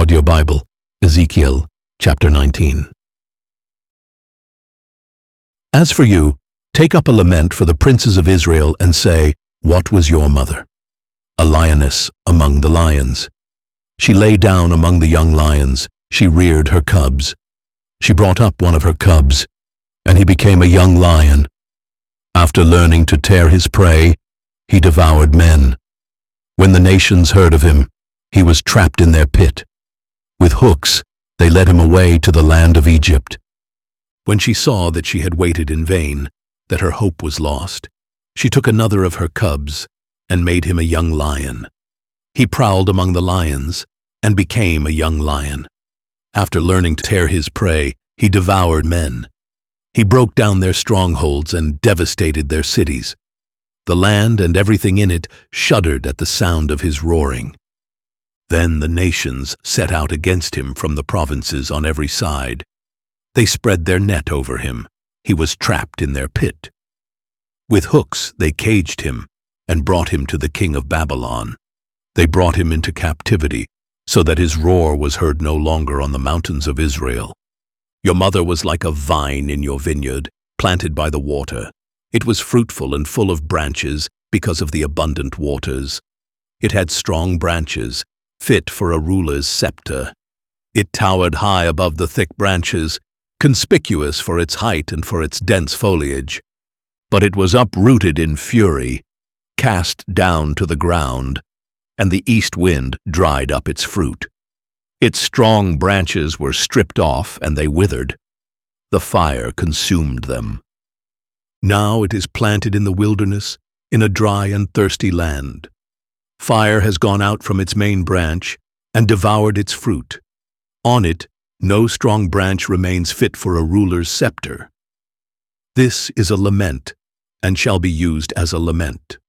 Audio Bible, Ezekiel chapter 19. As for you, take up a lament for the princes of Israel and say, What was your mother? A lioness among the lions. She lay down among the young lions. She reared her cubs. She brought up one of her cubs, and he became a young lion. After learning to tear his prey, he devoured men. When the nations heard of him, he was trapped in their pit. With hooks, they led him away to the land of Egypt. When she saw that she had waited in vain, that her hope was lost, she took another of her cubs and made him a young lion. He prowled among the lions and became a young lion. After learning to tear his prey, he devoured men. He broke down their strongholds and devastated their cities. The land and everything in it shuddered at the sound of his roaring. Then the nations set out against him from the provinces on every side. They spread their net over him. He was trapped in their pit. With hooks they caged him and brought him to the king of Babylon. They brought him into captivity, so that his roar was heard no longer on the mountains of Israel. Your mother was like a vine in your vineyard, planted by the water. It was fruitful and full of branches because of the abundant waters. It had strong branches, fit for a ruler's scepter. It towered high above the thick branches, conspicuous for its height and for its dense foliage. But it was uprooted in fury, cast down to the ground, and the east wind dried up its fruit. Its strong branches were stripped off and they withered. The fire consumed them. Now it is planted in the wilderness, in a dry and thirsty land. Fire has gone out from its main branch and devoured its fruit. On it, no strong branch remains fit for a ruler's scepter. This is a lament, and shall be used as a lament.